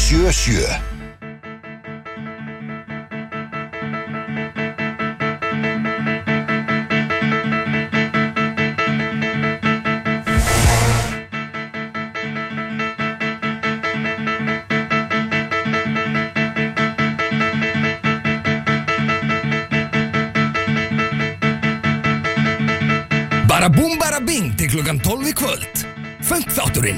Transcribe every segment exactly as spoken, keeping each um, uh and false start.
sjö sjö. Bara búm bara bing til klukkan tólf í kvöld. Funkþátturinn.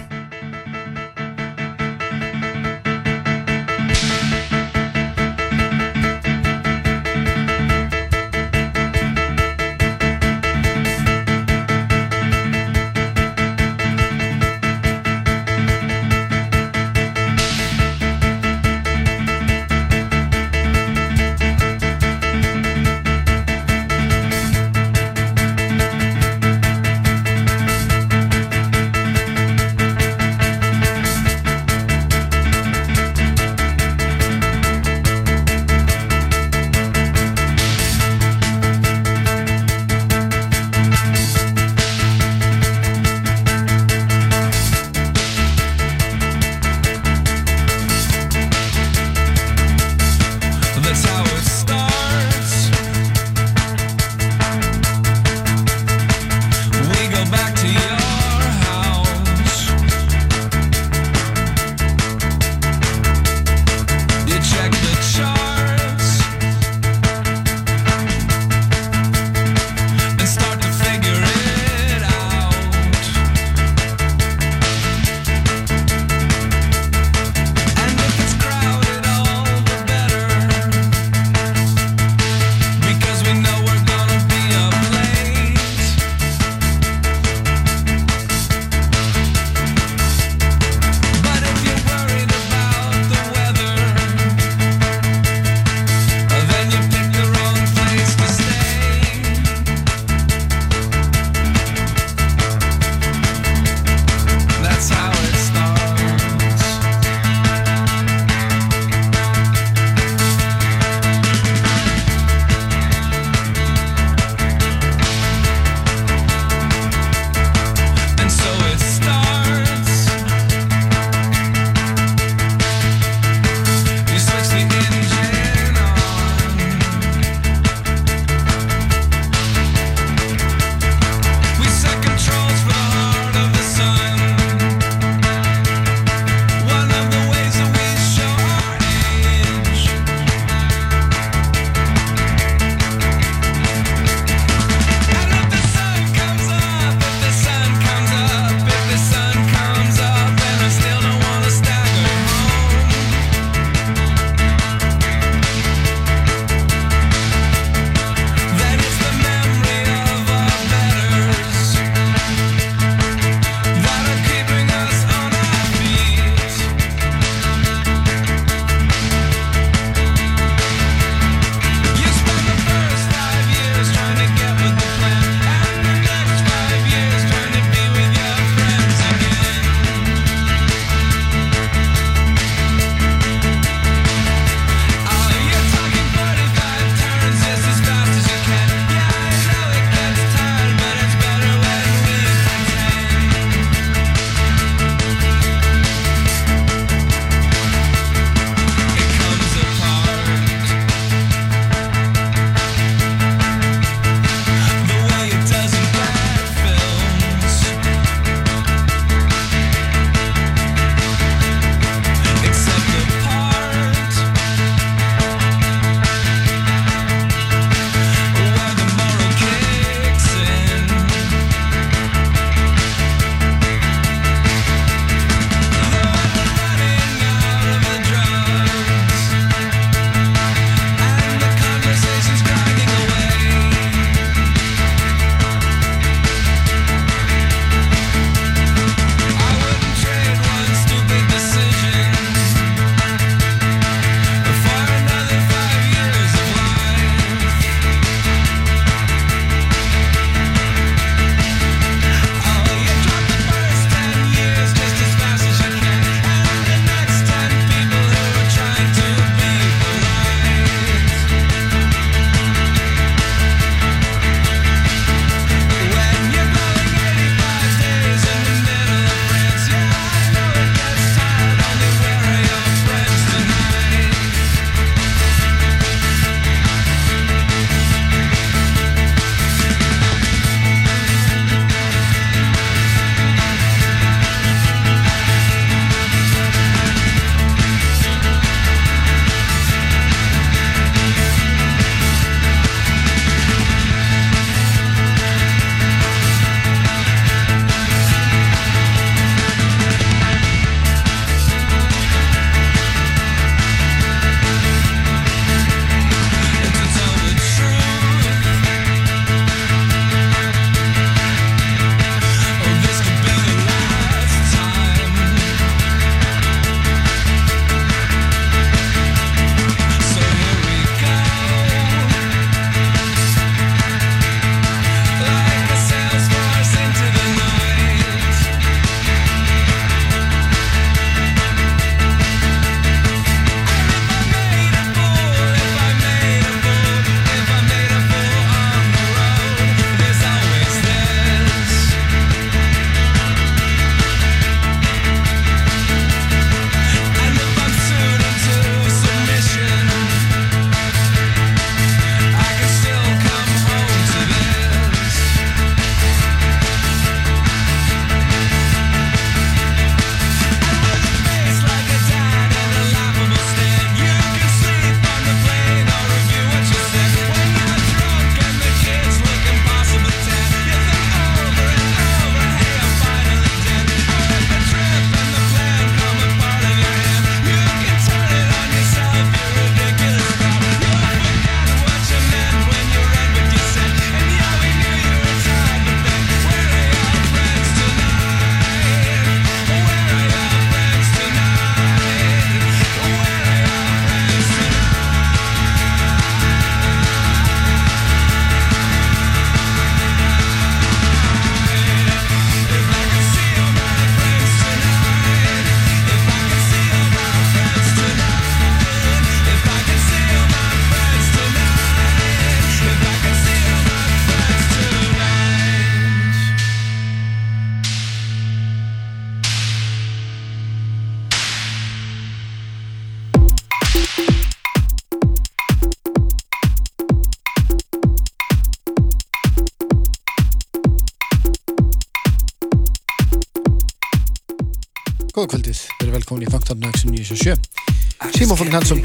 Góða kvöldið, verið velkomin í Funktháttin X níu sjö sjö. Símon Fókin Hansson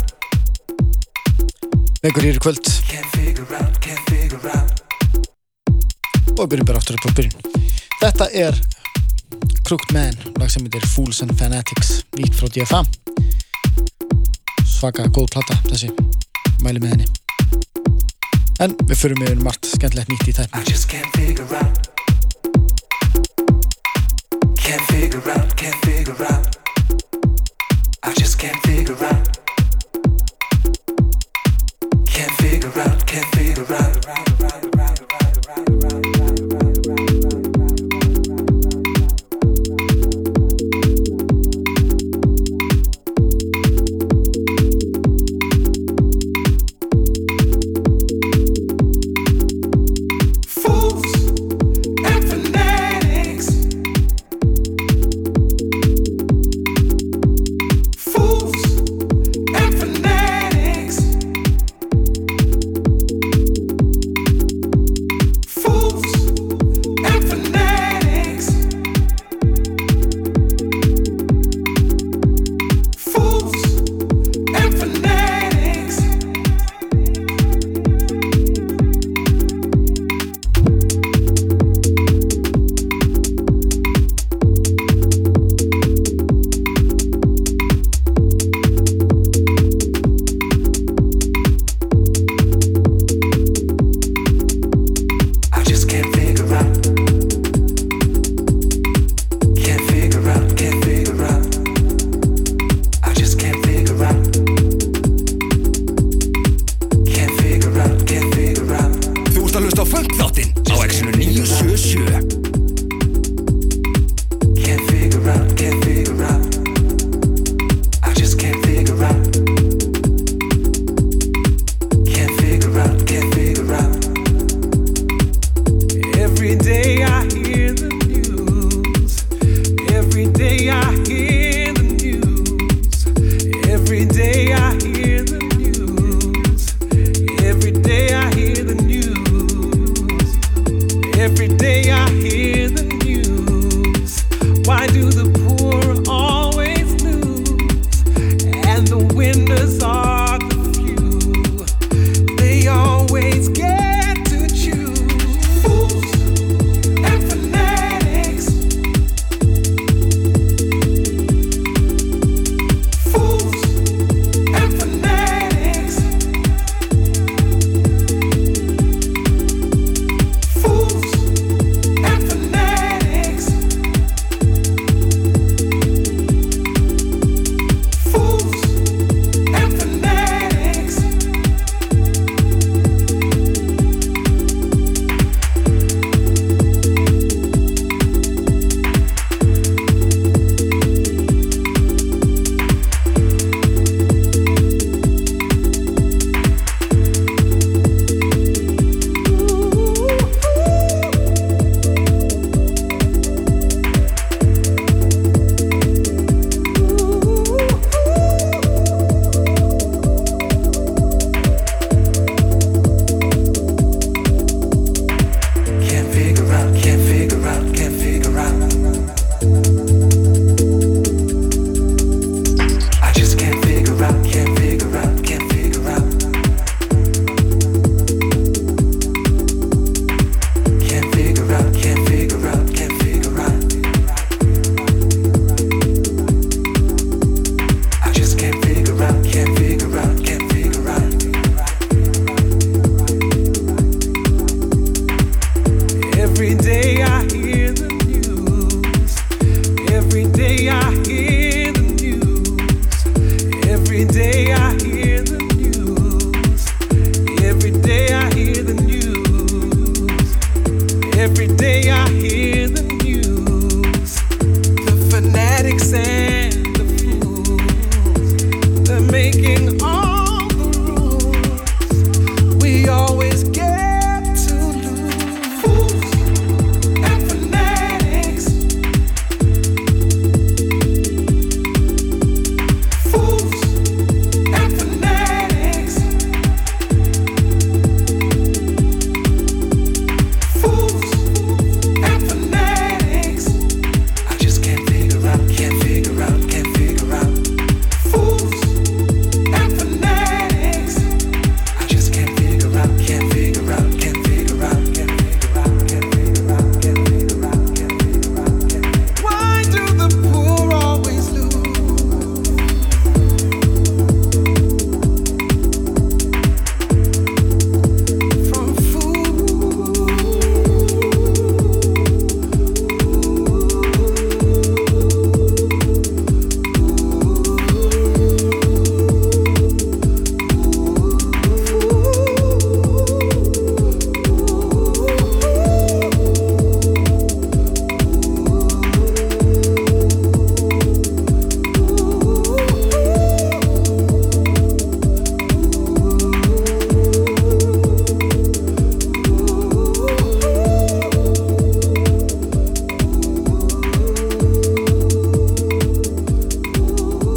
Veikur hér í kvöld og við byrjum bara aftur upp á byrjun. Þetta er Crooked Man, lag sem heitir Fools and Fanatics, nýtt frá D F A. Svaka góð plata þessi, mæli með henni. En við förum yfir margt skemmtilegt nýtt í tæpni. I just can't figure out Can't figure out, can't figure out I just can't figure out Can't figure out, can't figure out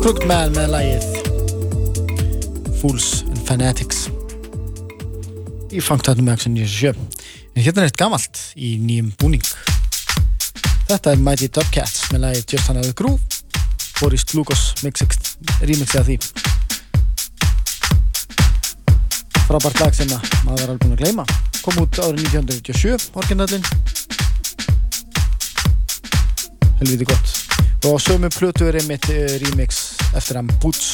Crooked Man með lagið Fools and Fanatics í fangtætnum með Action níutíu og sjö. En hérna er eitt gamalt í nýjum búning. Þetta er Mighty Dubcats með lagið Just Another Groove, Boris Glukos remixið af því. Frábært lag sem maður var alveg búinn að gleyma. Kom út árið nítján hundruð níutíu og sjö, orginallinn. Helviti gott. Og á sömu plötu er einmitt remix eftir hann Boots.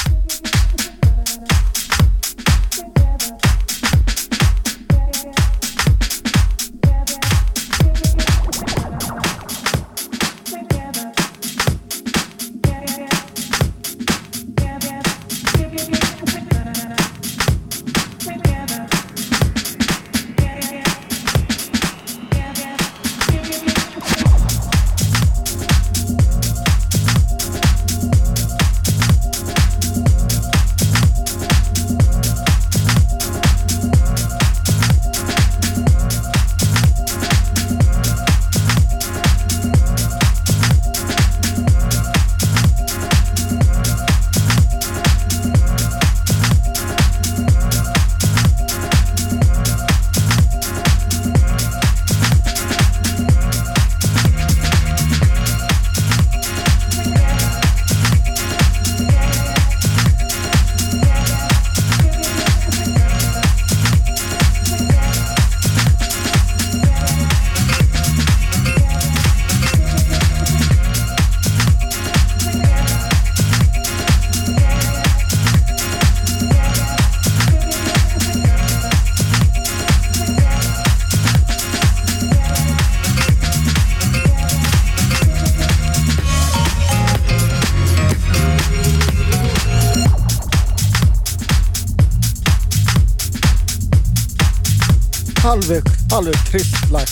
Alveg, alveg trillt lag.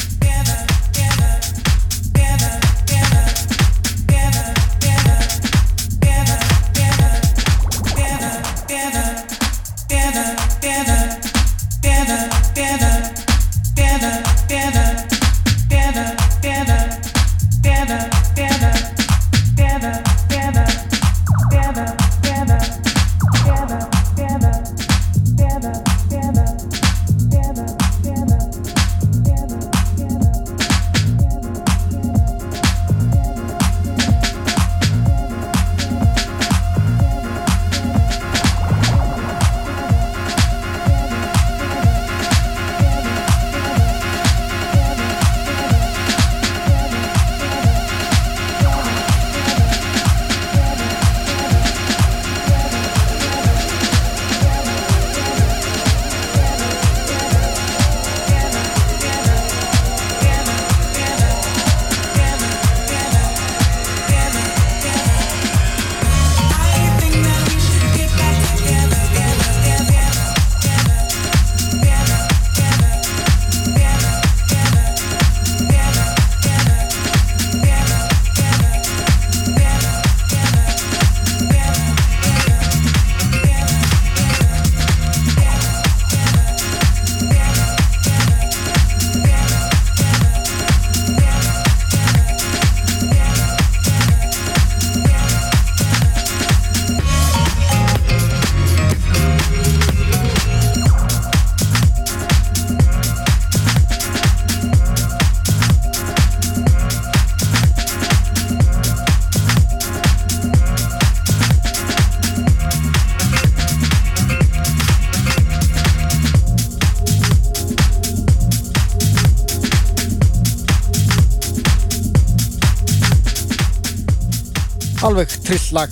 Alveg trillt lag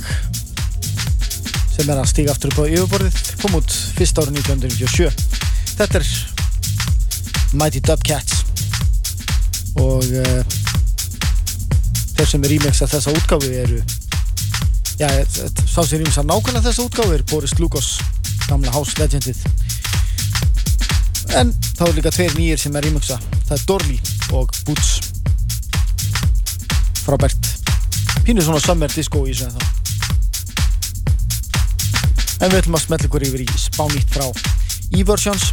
sem er að stíga aftur upp á yfirborðið, kom út fyrst árið nítján hundruð níutíu og sjö. Þetta er Mighty Dubcats og uh, þeir sem er remixa þessa útgáfu eru já, sá sem remixa nákvæmlega þessa útgáfu er Boris Glukos, gamla house legendið, en þá er líka tveir nýjir sem er remixa, það er Dorley og Boots. Frábært, pínu svona summer disco í þessu ennþá. En við ætlum að smella ykkur yfir í spánýtt frá E-Versions.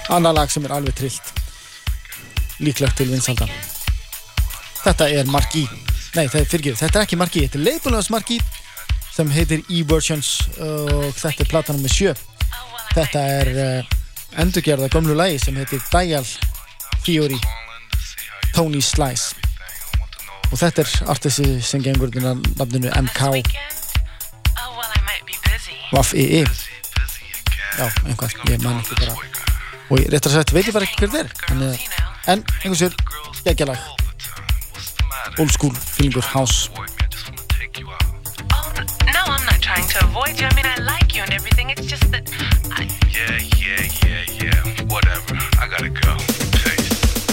Annað lag sem er alveg trillt, líklegt til vinsalda. Þetta er Marquee. Nei, það er fyrirgefið, þetta er ekki Marquee, þetta er labelans Marquee sem heitir E-Versions og þetta er plata númer sjö. Þetta er uh, endurgerða gömlu lagi sem heitir Dial Theory Tony Slice og þetta er artisti sem gengur undir nafninu M K Vaff E E. Já, einhvað, ég man ekki bara og ég réttar að sagt, veit ég bara ekki hver þetta er en, en einhvers vegar, geggjalag old school, feelingur, house. Oh, no, I'm not trying to avoid you. I mean, I like you and everything. It's just that I... Yeah, yeah, yeah, yeah. Whatever. I gotta go. Peace.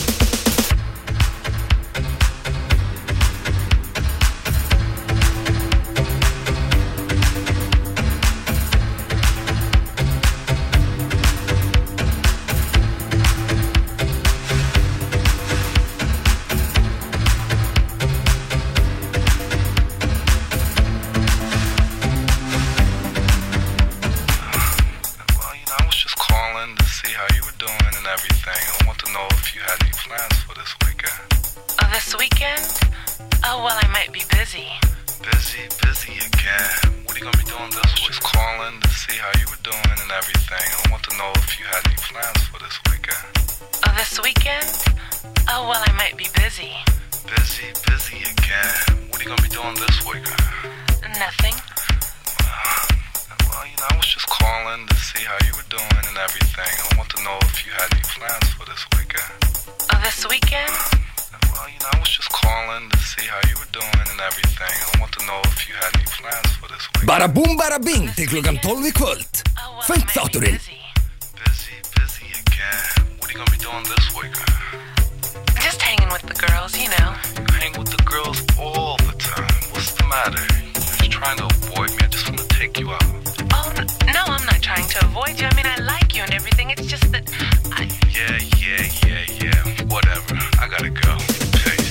Bara búm bara bing til klukkan tólf í kvöld. Funkþátturinn. Busy, busy again. What are you gonna be doing this week? Just hanging with the girls, you know. You hang with the girls all the time. What's the matter? You're just trying to avoid me. I just want to take you out. Oh, no, I'm not trying to avoid you. I mean, I like you and everything. It's just that I... Yeah, yeah, yeah, yeah. Whatever. I gotta go. Peace.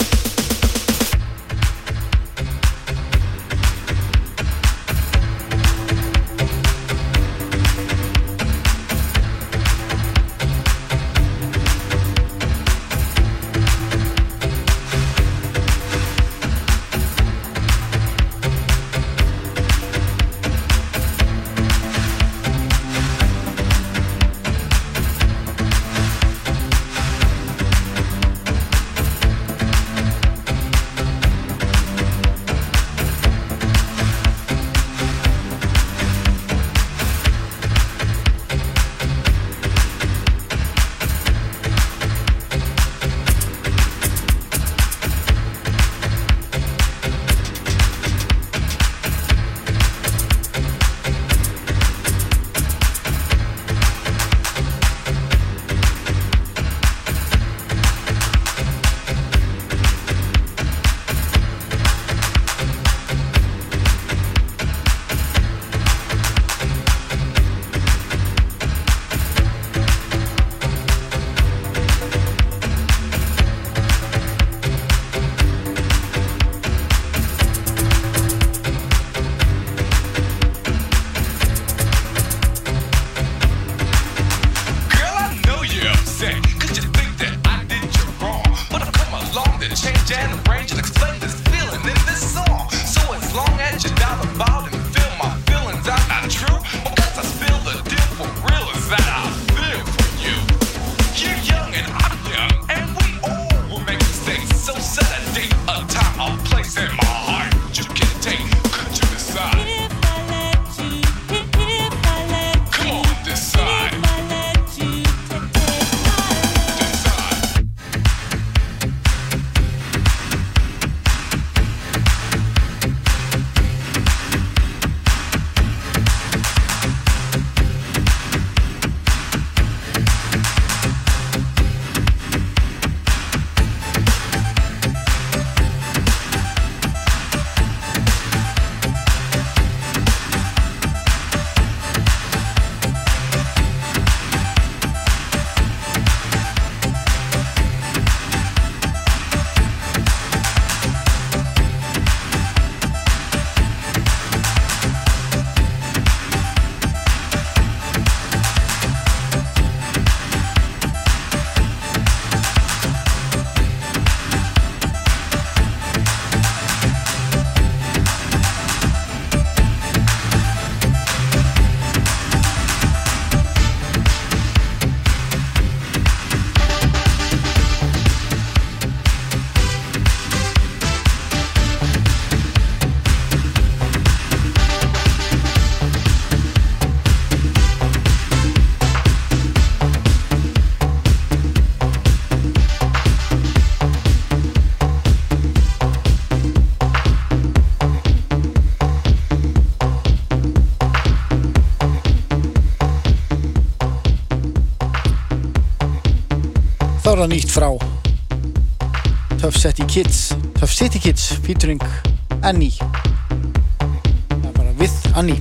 það nýtt frá Tough City Kids Tough City Kids featuring Annie. Það er bara with Annie.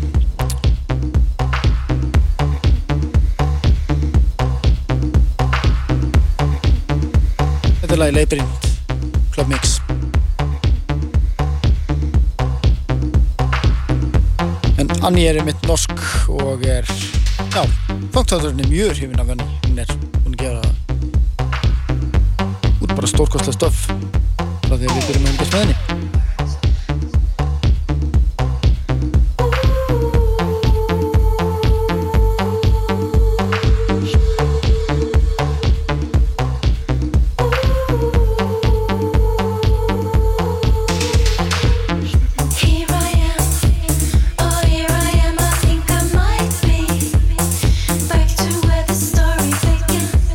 Þetta er lagi Labyrinth Club Mix. En Annie er einmitt norsk og er, já, funktáturinn er mjög hrifinn af henni. Hún er búin að gera út bara stórkostlega stöf frá því að við byrjum að hundast með henni.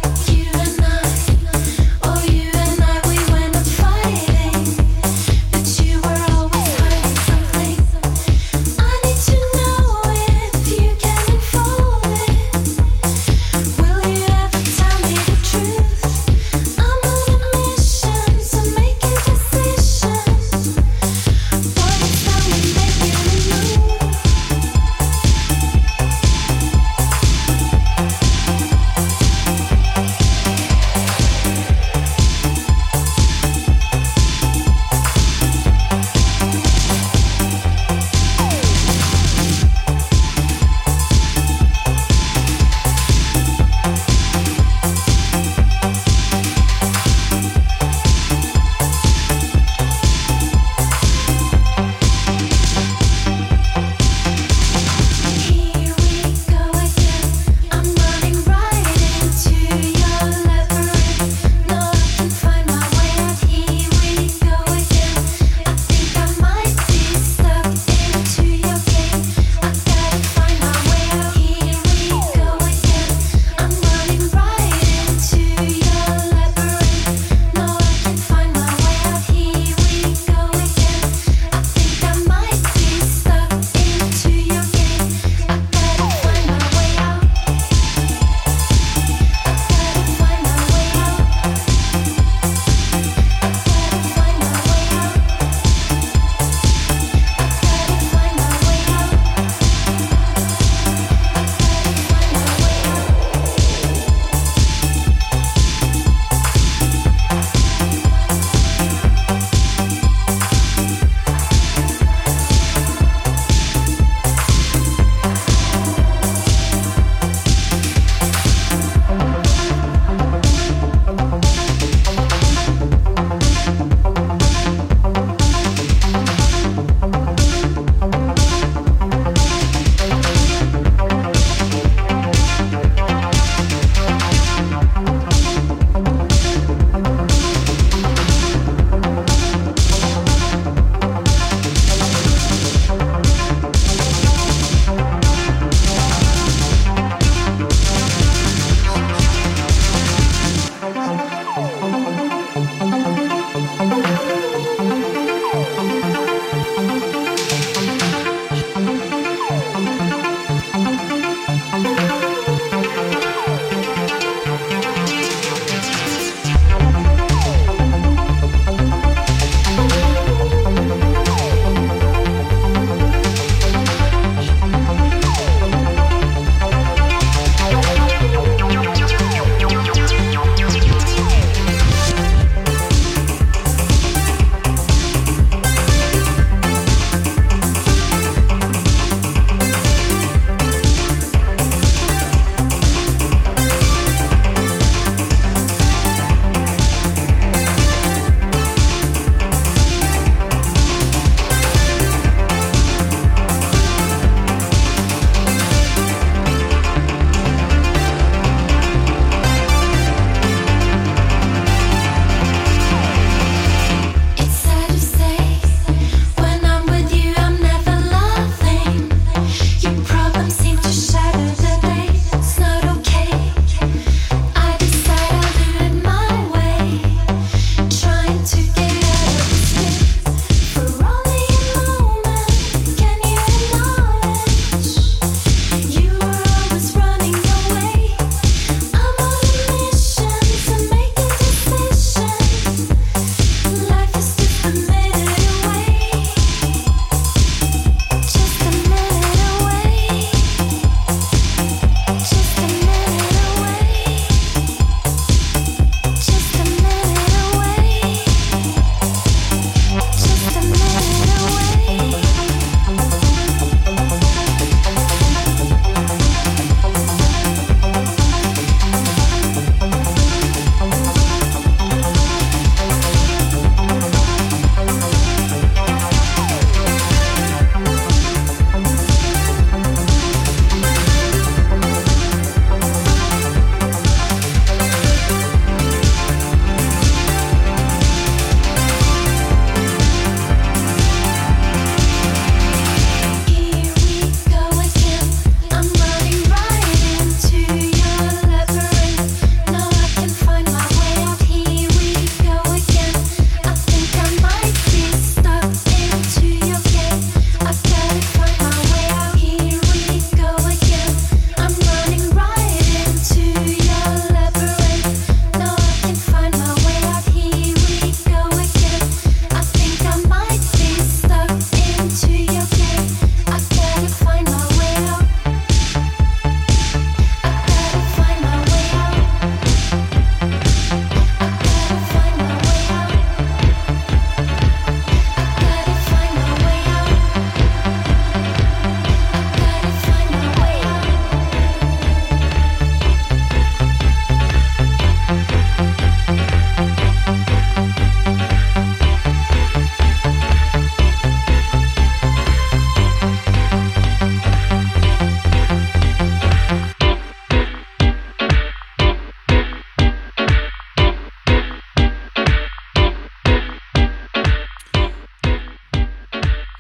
But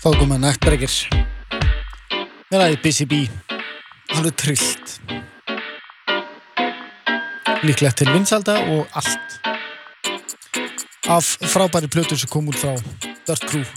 Fákum að Nachtbreaker með lagið B C B, alveg trillt, líklegt til vinsalda og allt af frábæri plötur sem kom út frá Dirt Crew.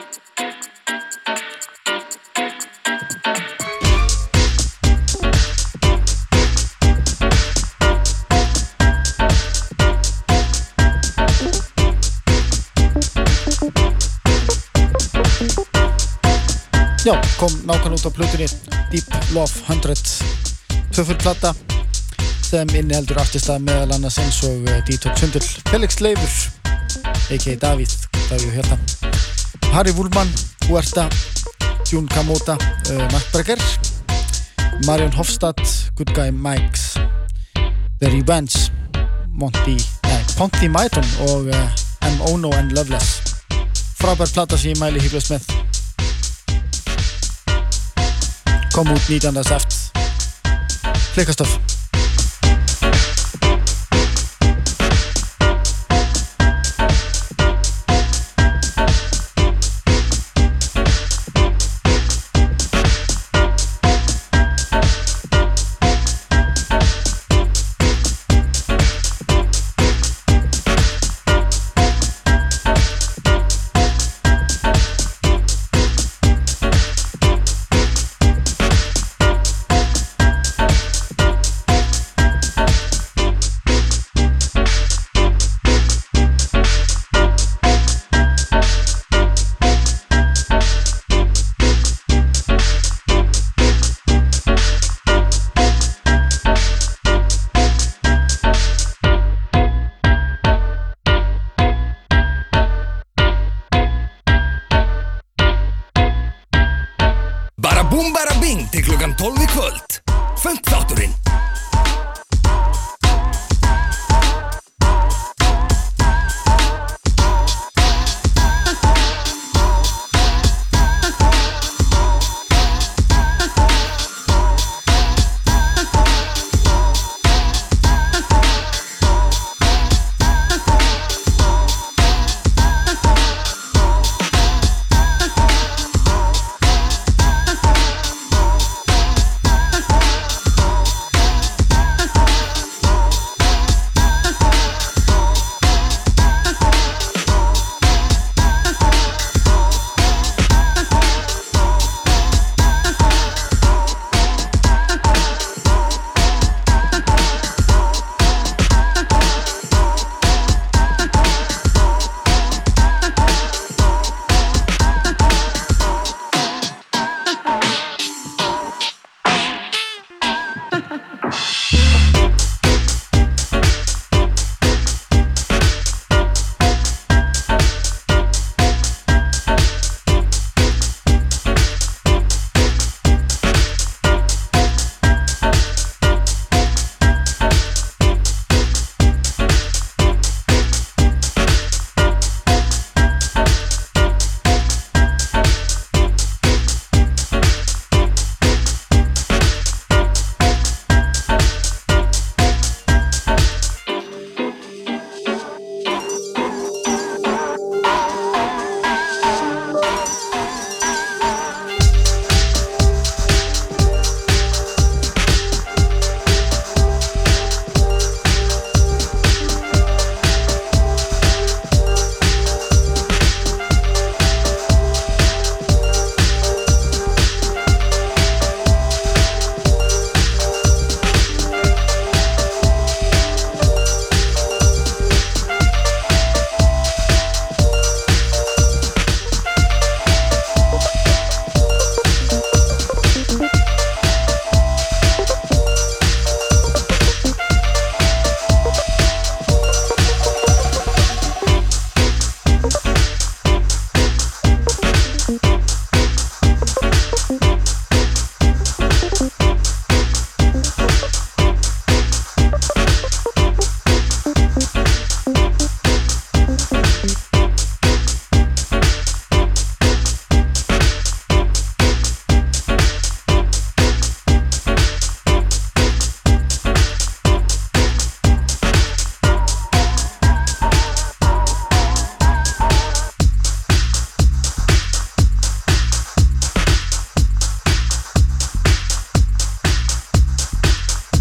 Já, kom nákvæmlega út á plötunni Deep Love hundrað tvöfurplata sem inniheldur artista meðal annars eins og D-Top Sundl, Felix Leifur aka Davíð, Davíð hérna, Harry Woolman, Huerta, June Kamota, uh, Nachtbreaker, Marion Hofstad, Good Guy Mikes, The Revenge, Monty, nei, Ponty Maiton og uh, M. Ono and Loveless. Frábær plata sem ég mæli hygglust með. Kom út nítjánda september. Flikastöf. tólf í kvöld. Funkþátturinn.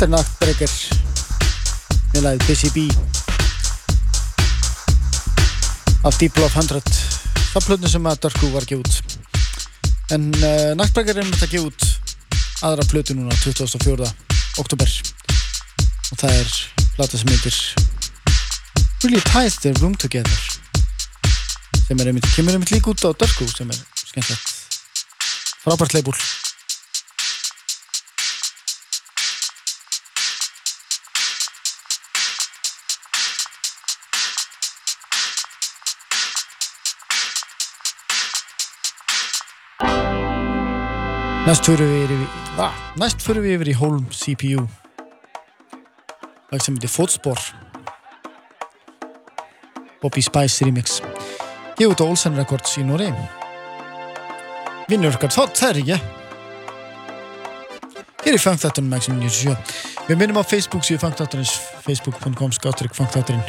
Þetta er Nachtbreaker með lagið Busy Bee af Deep Love hundred, það plötnu sem að Dörku var að gefa út. En uh, Nachtbreaker er með að gefa út aðra plötu núna tuttugasta og fjórða október og það er plata sem heitir Really Ties Their Room Together sem er einmitt, kemur einmitt líka út á Dörku sem er skemmtilegt, frábært label. Næst förum við yfir, ah, næst förum við yfir í Holm C P U lag sem heitir Fótspor Bobby Spice remix gefið út á Olsen Records í Noregi. Vinnur okkar þátt, það er ekki hér í Funkþátturinn Maximum níutíu og sjö. Við minnum á Facebook síðu Funkþátturins facebook punktur com slash funkþátturinn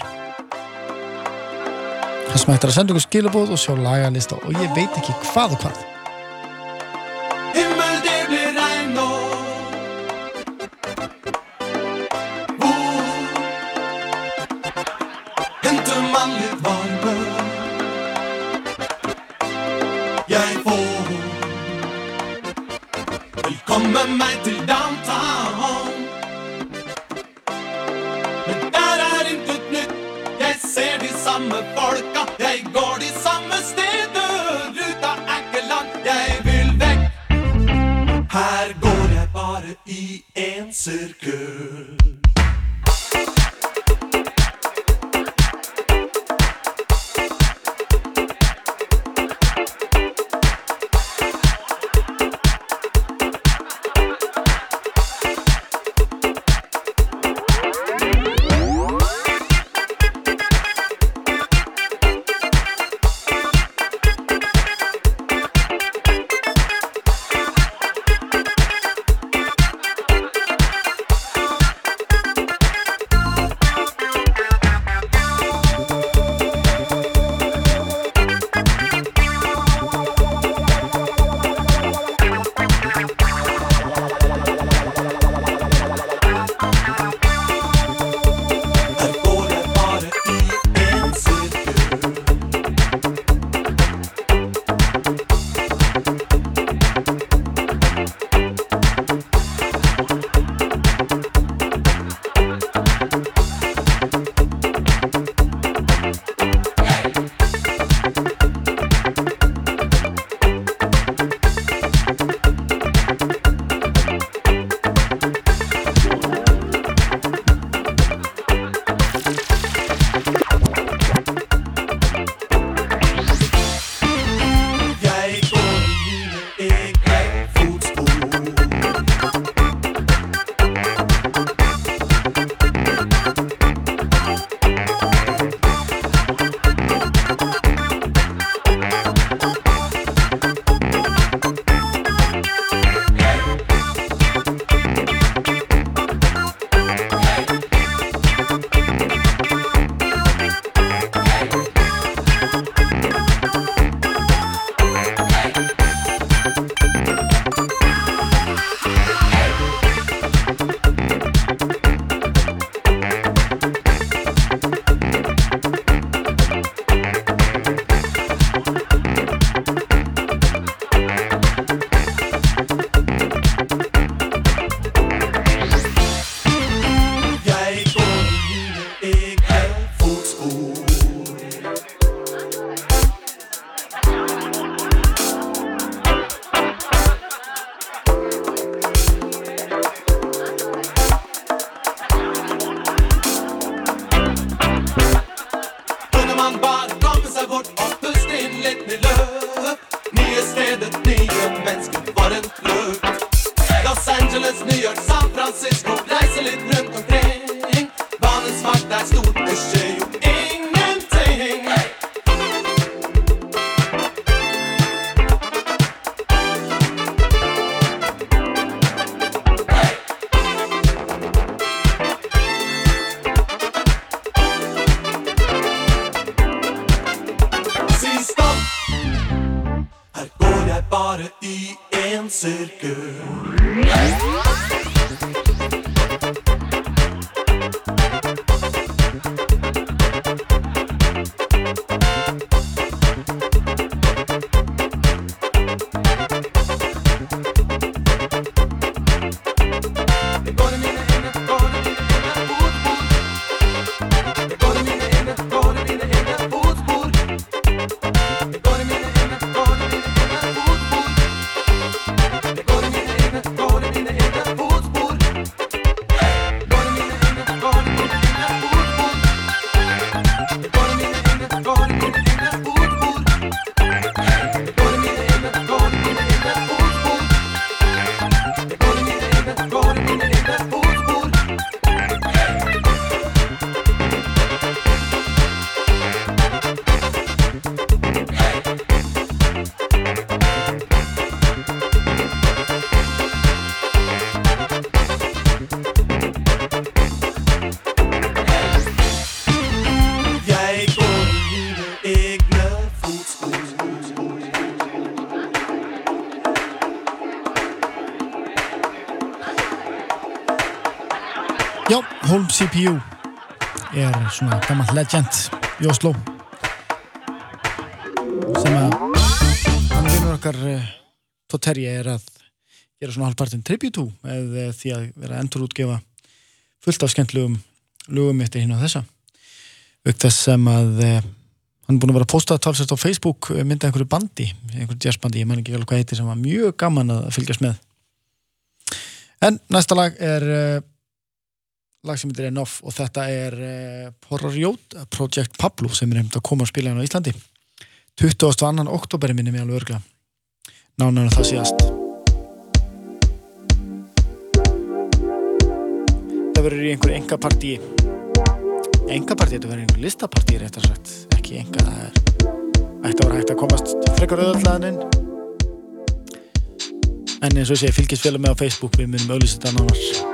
það sem hægt er að senda okkur skilaboð og sjá lagalista og ég veit ekki hvað og hvað. Kommer mig till downtown men där är inte ett nytt jag ser de samma folka jag går de samma steder utan äckeland jag vill väck här går jag bara i en cirkel. bara i en cirkel. Já, Holm C P U er svona gammal legend í Oslo sem að hann vinur okkar Todd Terje er að gera svona halvpartinn tribute með því að vera að endurútgefa fullt af skemmtlegum lögum eftir hinn og þessa auk þess sem að hann er búinn að vera að posta talsvert á Facebook mynda einhverju bandi, einhverju jazzbandi ég man ekki alveg hvað heitir sem var mjög gaman að fylgjast með en næsta lag er lag sem heitir Enough og þetta er Porrarjót Project Pablo sem er heimt að koma að spila hérna á Íslandi tuttugasta og annan október minni mig alveg örgla nánar en það síðast það verður í einhverju engapartí engapartí, þetta verður í einhverju listapartí réttar sagt, ekki enga það er ætti að vera hægt að komast frekar auðvöldlaðin en eins og ég segi fylgist vel með á Facebook við munum auðlýsa þetta nánar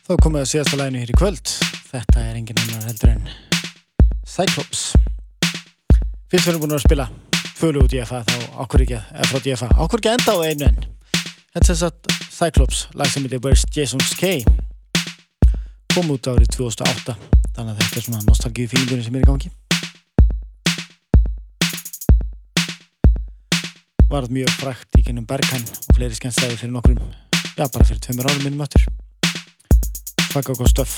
Þá komum við að síðasta laginu hér í kvöld. Þetta er engin annar heldur en Cyclops. Fyrst við erum búin að spila tvölu út D F A, þá okkur ekki að frá D F A, okkur ekki að enda á einu enn. Þetta er þess að Cyclops, lag sem heitir Where's Jason's K, kom út árið tvö þúsund og átta, þannig að þetta er svona nostalgíu fílingurinn sem er í gangi. Varð mjög frægt í gennum Berghain og fleiri skemmstæði fyrir nokkrum, já bara fyrir tveimur árum minnum aftur. Svaka góð stöf.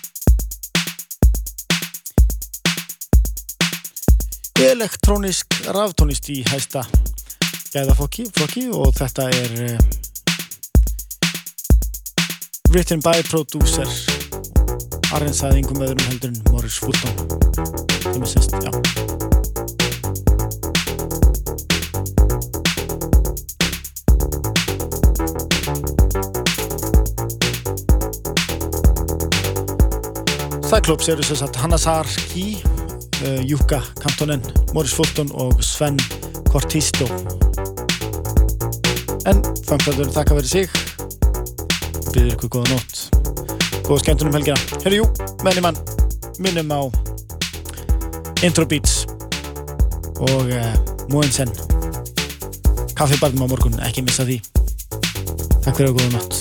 Elektrónisk raftónlist í hæsta gæðaflokki flokki, og þetta er uh, written by producer, arransaði engum öðrum heldur en Morris Fulton, sem er sest, já. Cyclops eru sem sagt Hanna Sarki, uh, Jukka Kantonen, Morris Fulton og Sven Kortisto. En fangfæðurinn þakka verið sig, byrðir ykkur góða nótt, góða skemmtunum helgina. Herri jú, menni mann, minnum á Intro Beats og uh, Moensen, kaffibarnum á morgun, ekki missa því. Takk fyrir og góða nótt.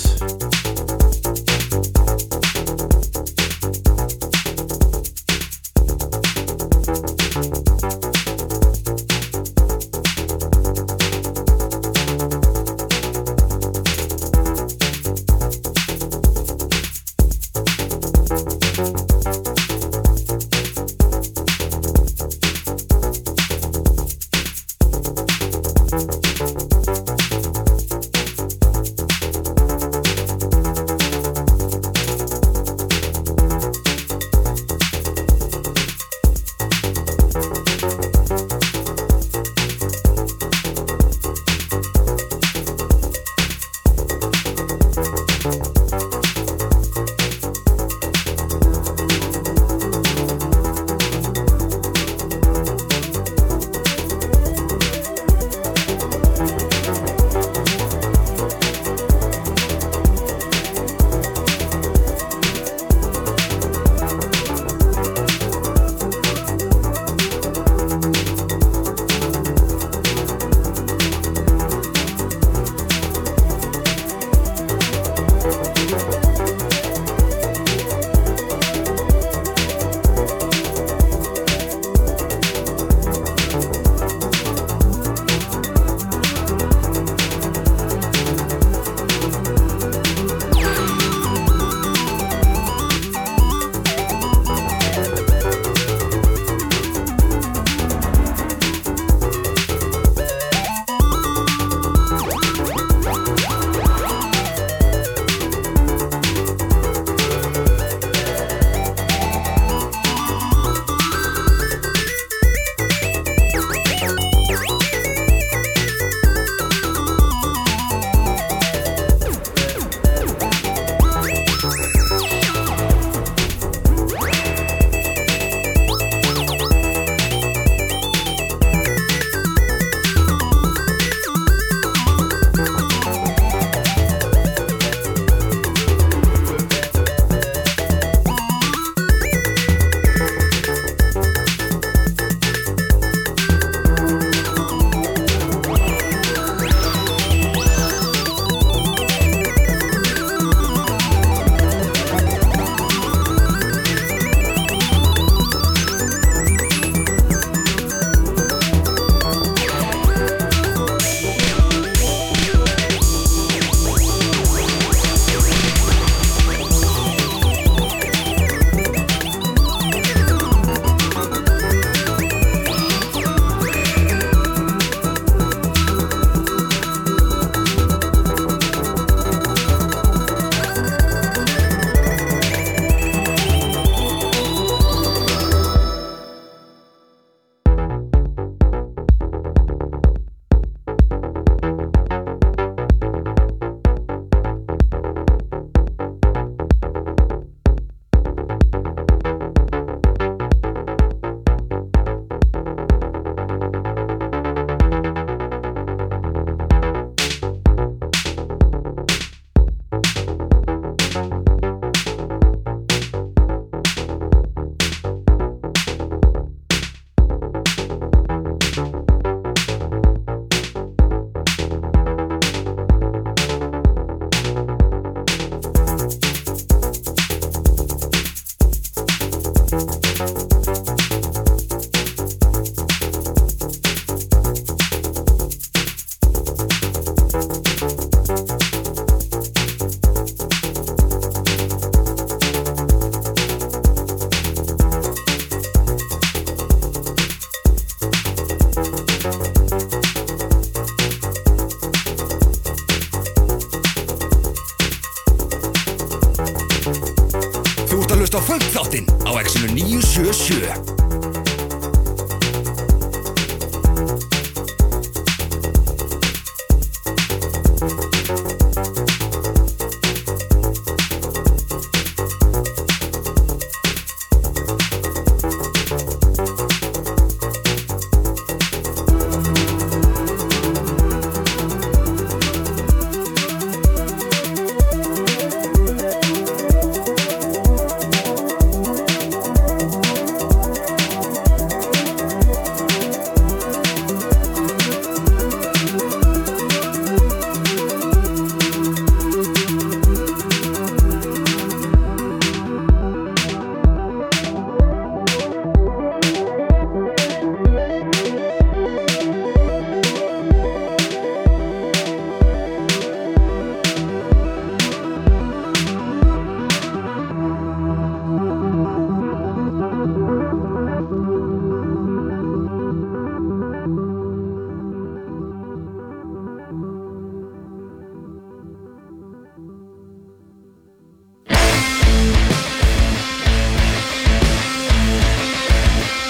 kvöldin á Exinu níu sjö sjö.